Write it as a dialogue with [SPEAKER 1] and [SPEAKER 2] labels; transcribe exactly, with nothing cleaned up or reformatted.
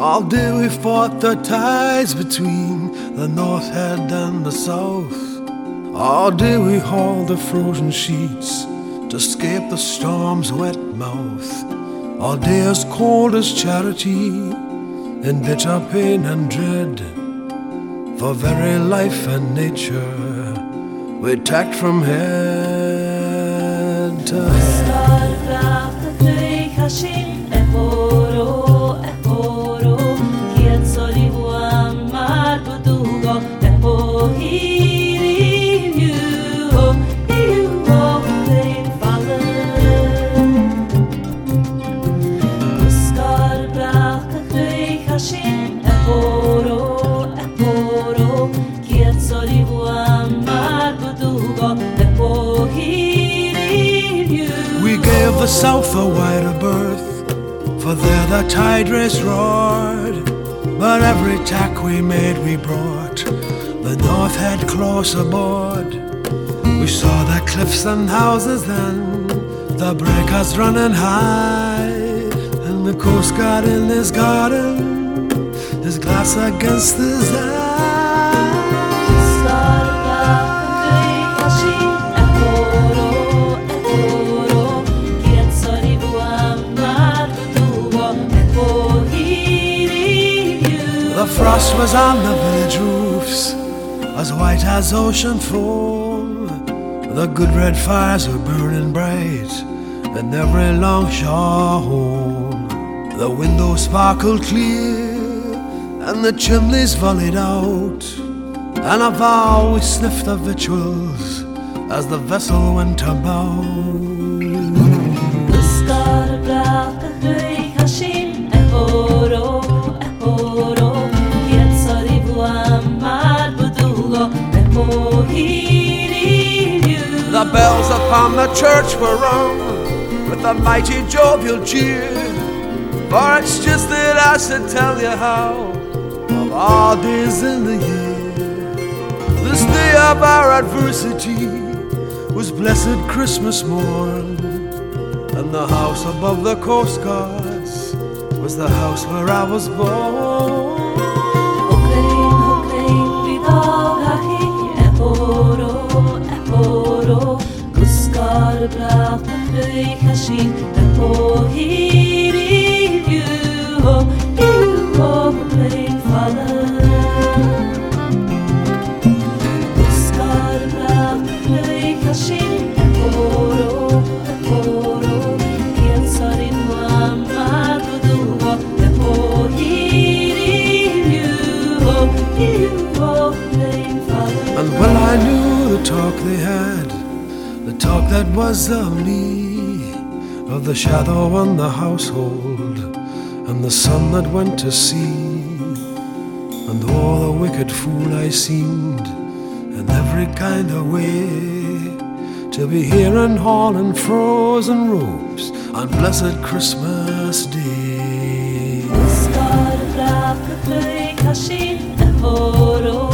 [SPEAKER 1] All day we fought the tides between the north head and the south. All day we hauled the frozen sheets to escape the storm's wet mouth. All day as cold as charity, in bitter pain and dread, for very life and nature we tacked from head to head. We gave the south a wider berth, for there the tide race roared. But every tack we made we brought the north head close aboard. We saw the cliffs and houses then, the breakers running high, and the Coast Guard in his garden, his glass against his eye. The frost was on the village roofs, as white as ocean foam. The good red fires were burning bright in every longshore home. The windows sparkled clear, and the chimneys volleyed out. And a vow we sniffed the victuals as the vessel went about. The bells upon the church were rung with a mighty jovial cheer. For it's just that I should tell you how, of all days in the year, this day of our adversity was blessed Christmas morn. And the house above the Coast Guards was the house where I was born. And well I knew the talk they had, the talk that was of me, of the shadow on the household, and the son that went to sea. And oh, the wicked fool I seemed, in every kind of way, to be here and hauling frozen ropes on blessed Christmas Day.